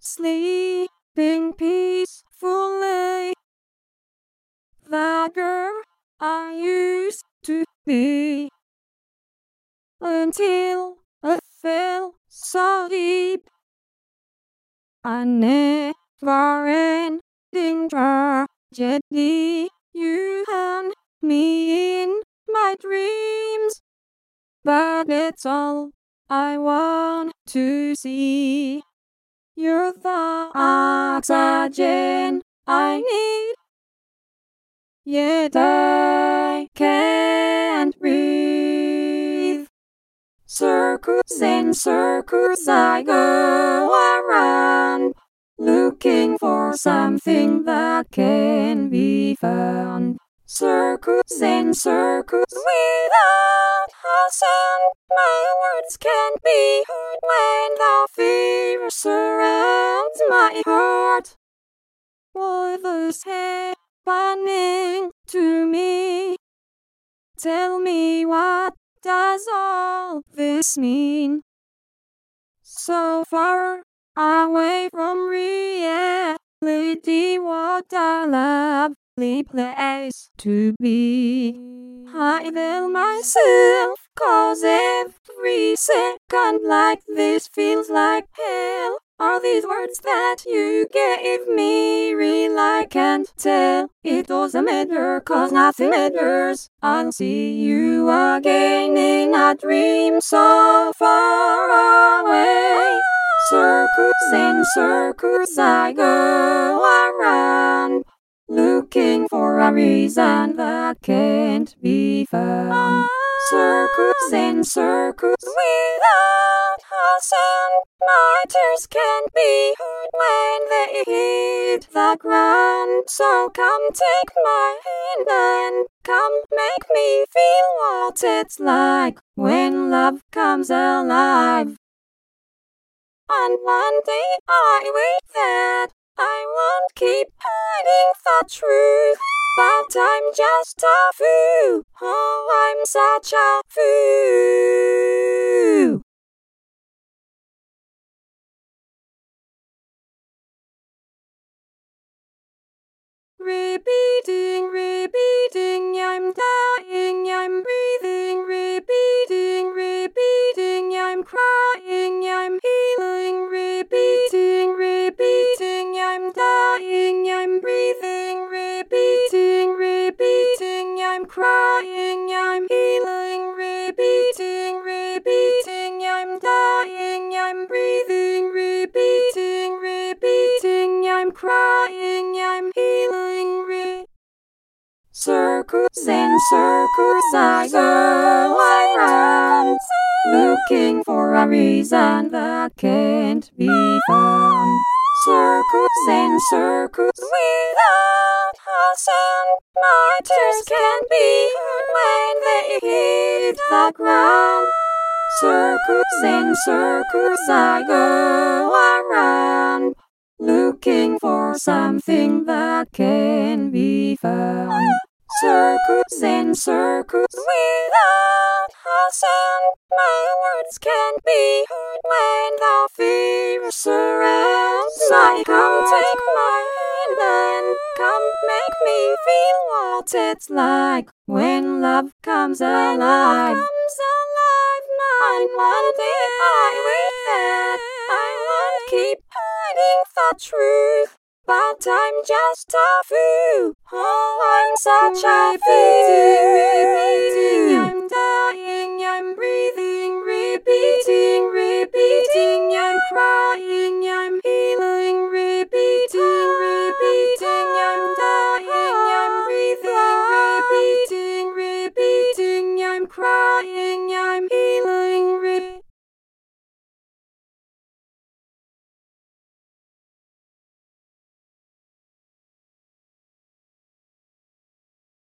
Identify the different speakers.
Speaker 1: sleeping peacefully. The girl I used to be, until I fell so deep. A never-ending tragedy. You haunt me in my dreams, but it's all I want to see. You're the oxygen I need, yet I can't breathe. Circles and circles I go around, looking for something that can be found. Circles and circles without a sound. My words can't be heard when the fear surrounds my heart. What is happening to me? Tell me, what does all this mean? So far away from reality, what a lovely place to be. I tell myself, 'cause every second like this feels like hell. Are these words that you gave me real? I can't tell. It doesn't matter, 'cause nothing matters. I'll see you again in a dream so far away. Circles and circles I go around, looking for a reason that can't be found. Circles and circles without a sound. My tears can't be heard when they hit the ground. So come take my hand and come make me feel what it's like when love comes alive. And one day I wish that I won't keep hiding the truth, but I'm just a fool. Oh, I'm such a fool. Repeating, repeating, I'm dying, I'm breathing. Repeating, repeating, I'm crying, I'm healing. Repeating, repeating, I'm dying, I'm breathing. Repeating, repeating, I'm crying, I'm healing. Repeating, repeating, I'm dying, I'm breathing. Repeating, repeating, I'm crying, I'm healing. Circles and circles I go around, looking for a reason that can't be found. Circles and circles without a sound. My tears can't be heard when they hit the ground. Circles and circles I go around, looking for something that can be found. Circles and circles without a sound. My words can't be heard when the fear surrounds my heart. Take my hand and come make me feel what it's like when love comes alive. And one day I wish that I won't keep hiding the truth, but I'm just a fool. Oh, I'm such a fool. I'm dying, I'm breathing. Repeating, repeating, I'm crying, I'm healing. Repeating, repeating, I'm dying, I'm breathing. Repeating, repeating, I'm crying.